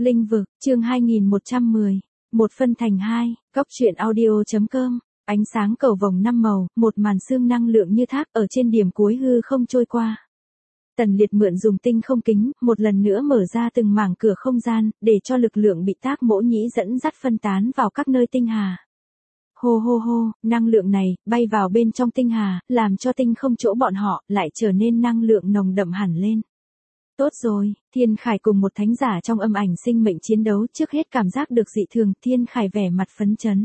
Linh vực, chương 2110. Một phân thành hai, góc truyện audio.com. Ánh sáng cầu vồng năm màu, một màn sương năng lượng như thác ở trên điểm cuối hư không trôi qua. Tần Liệt mượn dùng tinh không kính, một lần nữa mở ra từng mảng cửa không gian, để cho lực lượng bị Tác Mỗ Nhĩ dẫn dắt phân tán vào các nơi tinh hà. Hô hô hô, năng lượng này, bay vào bên trong tinh hà, làm cho tinh không chỗ bọn họ, lại trở nên năng lượng nồng đậm hẳn lên. Tốt rồi, Thiên Khải cùng một thánh giả trong âm ảnh sinh mệnh chiến đấu, trước hết cảm giác được dị thường, Thiên Khải vẻ mặt phấn chấn.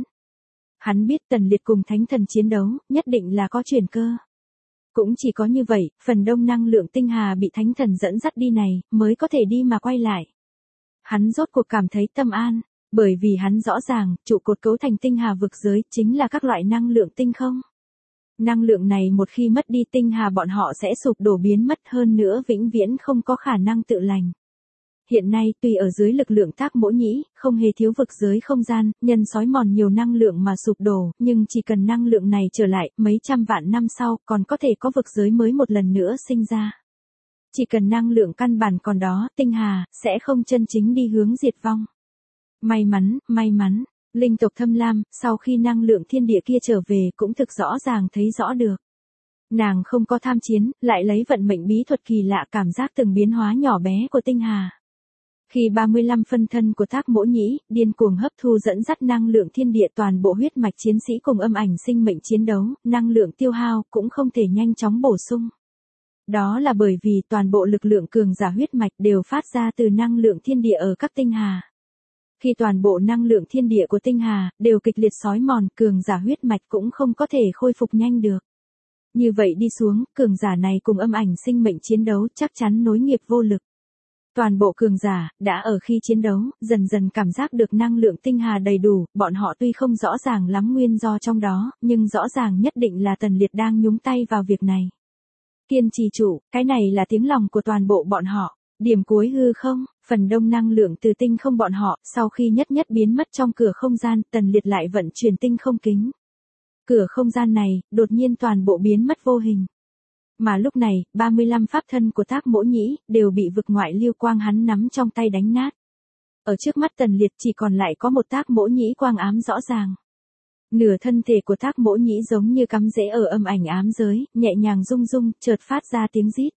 Hắn biết Tần Liệt cùng thánh thần chiến đấu, nhất định là có chuyển cơ. Cũng chỉ có như vậy, phần đông năng lượng tinh hà bị thánh thần dẫn dắt đi này, mới có thể đi mà quay lại. Hắn rốt cuộc cảm thấy tâm an, bởi vì hắn rõ ràng, trụ cột cấu thành tinh hà vực giới, chính là các loại năng lượng tinh không. Năng lượng này một khi mất đi tinh hà bọn họ sẽ sụp đổ biến mất, hơn nữa vĩnh viễn không có khả năng tự lành. Hiện nay tuy ở dưới lực lượng Tác Mỗ Nhĩ, không hề thiếu vực giới không gian, nhân sói mòn nhiều năng lượng mà sụp đổ, nhưng chỉ cần năng lượng này trở lại, mấy trăm vạn năm sau, còn có thể có vực giới mới một lần nữa sinh ra. Chỉ cần năng lượng căn bản còn đó, tinh hà, sẽ không chân chính đi hướng diệt vong. May mắn, linh tộc Thâm Lam, sau khi năng lượng thiên địa kia trở về cũng thực rõ ràng thấy rõ được. Nàng không có tham chiến, lại lấy vận mệnh bí thuật kỳ lạ cảm giác từng biến hóa nhỏ bé của tinh hà. Khi 35 phân thân của Tác Mỗ Nhĩ, điên cuồng hấp thu dẫn dắt năng lượng thiên địa, toàn bộ huyết mạch chiến sĩ cùng âm ảnh sinh mệnh chiến đấu, năng lượng tiêu hao cũng không thể nhanh chóng bổ sung. Đó là bởi vì toàn bộ lực lượng cường giả huyết mạch đều phát ra từ năng lượng thiên địa ở các tinh hà. Khi toàn bộ năng lượng thiên địa của tinh hà đều kịch liệt xói mòn, cường giả huyết mạch cũng không có thể khôi phục nhanh được. Như vậy đi xuống, cường giả này cùng âm ảnh sinh mệnh chiến đấu chắc chắn nối nghiệp vô lực. Toàn bộ cường giả đã ở khi chiến đấu, dần dần cảm giác được năng lượng tinh hà đầy đủ, bọn họ tuy không rõ ràng lắm nguyên do trong đó, nhưng rõ ràng nhất định là Tần Liệt đang nhúng tay vào việc này. Kiên trì trụ, cái này là tiếng lòng của toàn bộ bọn họ. Điểm cuối hư không, phần đông năng lượng từ tinh không bọn họ, sau khi nhất biến mất trong cửa không gian, Tần Liệt lại vận chuyển tinh không kính. Cửa không gian này, đột nhiên toàn bộ biến mất vô hình. Mà lúc này, 35 pháp thân của Tác Mỗ Nhĩ, đều bị vực ngoại lưu quang hắn nắm trong tay đánh nát. Ở trước mắt Tần Liệt chỉ còn lại có một Tác Mỗ Nhĩ quang ám rõ ràng. Nửa thân thể của Tác Mỗ Nhĩ giống như cắm rễ ở âm ảnh ám giới, nhẹ nhàng rung, chợt phát ra tiếng rít.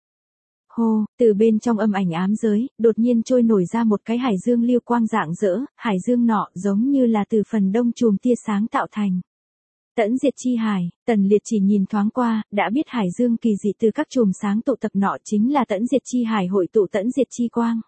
Hô, từ bên trong âm ảnh ám giới, đột nhiên trôi nổi ra một cái hải dương lưu quang rạng rỡ, hải dương nọ giống như là từ phần đông chùm tia sáng tạo thành. Tẫn diệt chi hải, Tần Liệt chỉ nhìn thoáng qua, đã biết hải dương kỳ dị từ các chùm sáng tụ tập nọ chính là Tẫn diệt chi hải hội tụ Tẫn diệt chi quang.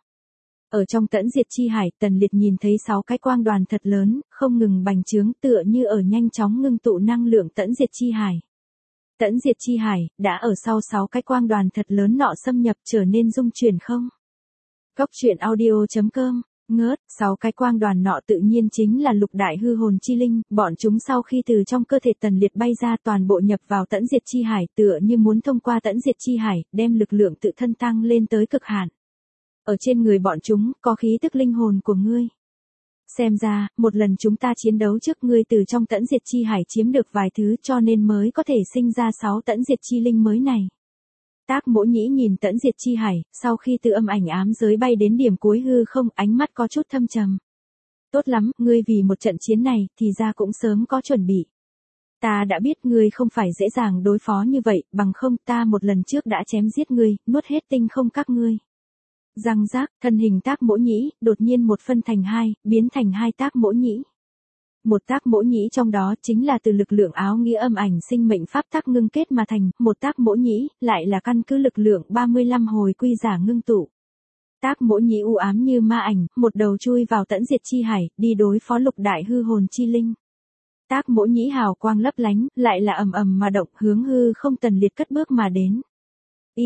Ở trong Tẫn diệt chi hải, Tần Liệt nhìn thấy 6 cái quang đoàn thật lớn, không ngừng bành trướng, tựa như ở nhanh chóng ngưng tụ năng lượng Tẫn diệt chi hải. Tẫn diệt chi hải, đã ở sau 6 cái quang đoàn thật lớn nọ xâm nhập trở nên dung chuyển không. Góc truyện audio.com. Ngớt, 6 cái quang đoàn nọ tự nhiên chính là lục đại hư hồn chi linh, bọn chúng sau khi từ trong cơ thể Tần Liệt bay ra toàn bộ nhập vào Tẫn diệt chi hải, tựa như muốn thông qua Tẫn diệt chi hải, đem lực lượng tự thân tăng lên tới cực hạn. Ở trên người bọn chúng, có khí tức linh hồn của ngươi. Xem ra, một lần chúng ta chiến đấu trước ngươi từ trong Tẫn diệt chi hải chiếm được vài thứ cho nên mới có thể sinh ra 6 Tẫn diệt chi linh mới này. Tác Mỗ Nhĩ nhìn Tẫn diệt chi hải, sau khi từ âm ảnh ám giới bay đến điểm cuối hư không, ánh mắt có chút thâm trầm. Tốt lắm, ngươi vì một trận chiến này, thì ra cũng sớm có chuẩn bị. Ta đã biết ngươi không phải dễ dàng đối phó như vậy, bằng không ta một lần trước đã chém giết ngươi, nuốt hết tinh không các ngươi. Răng rác, thân hình Tác Mỗ Nhĩ, đột nhiên một phân thành hai, biến thành hai Tác Mỗ Nhĩ. Một Tác Mỗ Nhĩ trong đó chính là từ lực lượng áo nghĩa âm ảnh sinh mệnh pháp tắc ngưng kết mà thành, một Tác Mỗ Nhĩ, lại là căn cứ lực lượng 35 hồi quy giả ngưng tụ. Tác Mỗ Nhĩ u ám như ma ảnh, một đầu chui vào Tẫn diệt chi hải, đi đối phó lục đại hư hồn chi linh. Tác Mỗ Nhĩ hào quang lấp lánh, lại là ầm ầm mà động, hướng hư không Tần Liệt cất bước mà đến. Y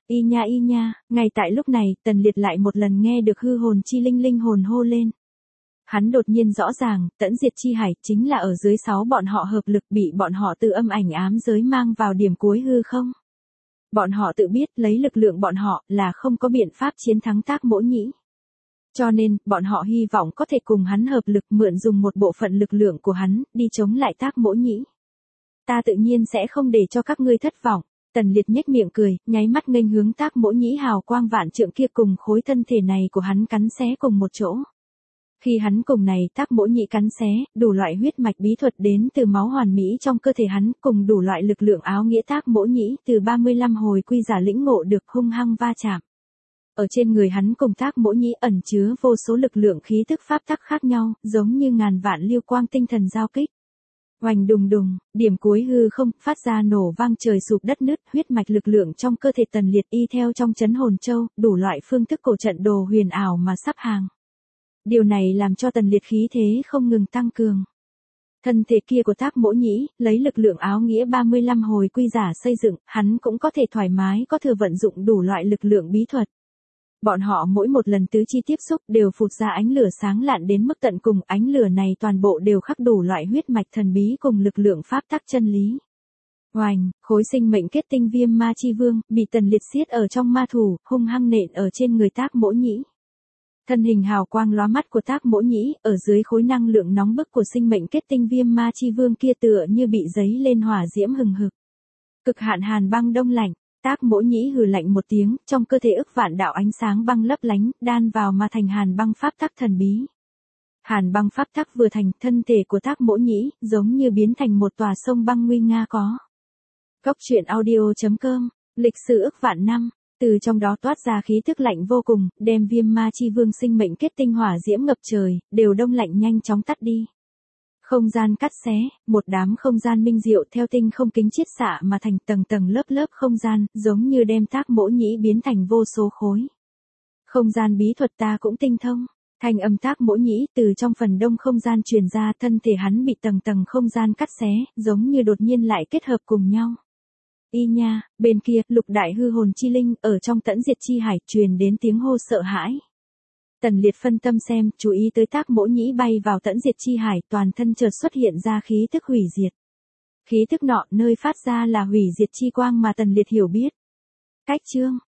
nha, ngay tại lúc này, Tần Liệt lại một lần nghe được hư hồn chi linh hồn hô lên. Hắn đột nhiên rõ ràng, Tẫn diệt chi hải chính là ở dưới 6 bọn họ hợp lực bị bọn họ từ âm ảnh ám giới mang vào điểm cuối hư không. Bọn họ tự biết lấy lực lượng bọn họ là không có biện pháp chiến thắng Tác Mỗ Nhĩ. Cho nên, bọn họ hy vọng có thể cùng hắn hợp lực mượn dùng một bộ phận lực lượng của hắn, đi chống lại Tác Mỗ Nhĩ. Ta tự nhiên sẽ không để cho các ngươi thất vọng. Tần Liệt nhếch miệng cười, nháy mắt nghênh hướng Tác Mỗ Nhĩ hào quang vạn trượng kia cùng khối thân thể này của hắn cắn xé cùng một chỗ. Khi hắn cùng này Tác Mỗ Nhĩ cắn xé, đủ loại huyết mạch bí thuật đến từ máu hoàn mỹ trong cơ thể hắn, cùng đủ loại lực lượng áo nghĩa Tác Mỗ Nhĩ từ 35 hồi quy giả lĩnh ngộ được hung hăng va chạm. Ở trên người hắn cùng Tác Mỗ Nhĩ ẩn chứa vô số lực lượng khí tức pháp tắc khác nhau, giống như ngàn vạn lưu quang tinh thần giao kích. Oanh đùng đùng, điểm cuối hư không, phát ra nổ vang trời sụp đất nứt, huyết mạch lực lượng trong cơ thể Tần Liệt y theo trong chấn hồn châu, đủ loại phương thức cổ trận đồ huyền ảo mà sắp hàng. Điều này làm cho Tần Liệt khí thế không ngừng tăng cường. Thân thể kia của Tác Mỗ Nhĩ, lấy lực lượng áo nghĩa 35 hồi quy giả xây dựng, hắn cũng có thể thoải mái có thừa vận dụng đủ loại lực lượng bí thuật. Bọn họ mỗi một lần tứ chi tiếp xúc đều phụt ra ánh lửa sáng lạn đến mức tận cùng, ánh lửa này toàn bộ đều khắc đủ loại huyết mạch thần bí cùng lực lượng pháp tắc chân lý. Oành, khối sinh mệnh kết tinh viêm ma chi vương, bị Tần Liệt siết ở trong ma thủ, hung hăng nện ở trên người Tác Mỗ Nhĩ. Thân hình hào quang lóa mắt của Tác Mỗ Nhĩ, ở dưới khối năng lượng nóng bức của sinh mệnh kết tinh viêm ma chi vương kia tựa như bị giấy lên hỏa diễm hừng hực. Cực hạn hàn băng đông lạnh. Tác Mỗ Nhĩ hừ lạnh một tiếng, trong cơ thể ức vạn đạo ánh sáng băng lấp lánh, đan vào mà thành hàn băng pháp tắc thần bí. Hàn băng pháp tắc vừa thành, thân thể của Tác Mỗ Nhĩ, giống như biến thành một tòa sông băng nguy nga có. Góc truyện audio.com, lịch sử ức vạn năm, từ trong đó toát ra khí thức lạnh vô cùng, đem viêm ma chi vương sinh mệnh kết tinh hỏa diễm ngập trời, đều đông lạnh nhanh chóng tắt đi. Không gian cắt xé, một đám không gian minh diệu theo tinh không kính chiết xạ mà thành tầng tầng lớp lớp không gian, giống như đem Tác Mỗ Nhĩ biến thành vô số khối. Không gian bí thuật ta cũng tinh thông, thanh âm Tác Mỗ Nhĩ từ trong phần đông không gian truyền ra, thân thể hắn bị tầng tầng không gian cắt xé, giống như đột nhiên lại kết hợp cùng nhau. Y nha, bên kia, Lục đại hư hồn chi linh, ở trong tẫn diệt chi hải, truyền đến tiếng hô sợ hãi. Tần Liệt phân tâm xem, chú ý tới Tác Mỗ Nhĩ bay vào tẫn diệt chi hải, toàn thân chợt xuất hiện ra khí tức hủy diệt. Khí tức nọ nơi phát ra là hủy diệt chi quang mà Tần Liệt hiểu biết. Cách chương